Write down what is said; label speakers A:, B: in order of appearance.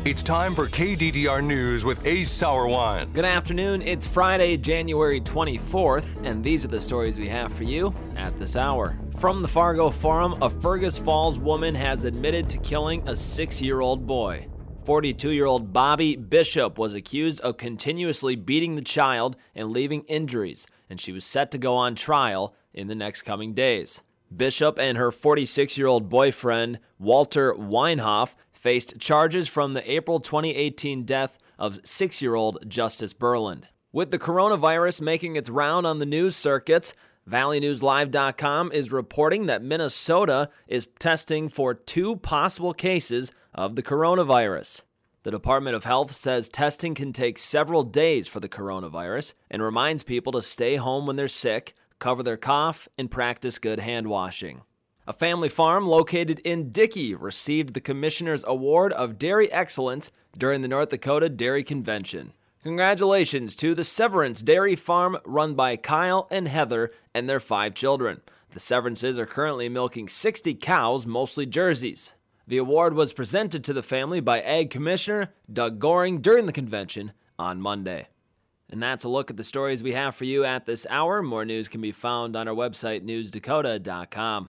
A: It's time for KDDR News with Ace Sauerwein.
B: Good afternoon. It's Friday, January 24th, and these are the stories we have for you at this hour. From the Fargo Forum, a Fergus Falls woman has admitted to killing a 6-year-old boy. 42-year-old Bobby Bishop was accused of continuously beating the child and leaving injuries, and she was set to go on trial in the next coming days. Bishop and her 46-year-old boyfriend, Walter Weinhoff, faced charges from the April 2018 death of 6-year-old Justice Berland. With the coronavirus making its round on the news circuits, ValleyNewsLive.com is reporting that Minnesota is testing for 2 possible cases of the coronavirus. The Department of Health says testing can take several days for the coronavirus and reminds people to stay home when they're sick, cover their cough, and practice good hand washing. A family farm located in Dickey received the Commissioner's Award of Dairy Excellence during the North Dakota Dairy Convention. Congratulations to the Severance Dairy Farm run by Kyle and Heather and their 5 children. The Severances are currently milking 60 cows, mostly Jerseys. The award was presented to the family by Ag Commissioner Doug Goring during the convention on Monday. And that's a look at the stories we have for you at this hour. More news can be found on our website, newsdakota.com.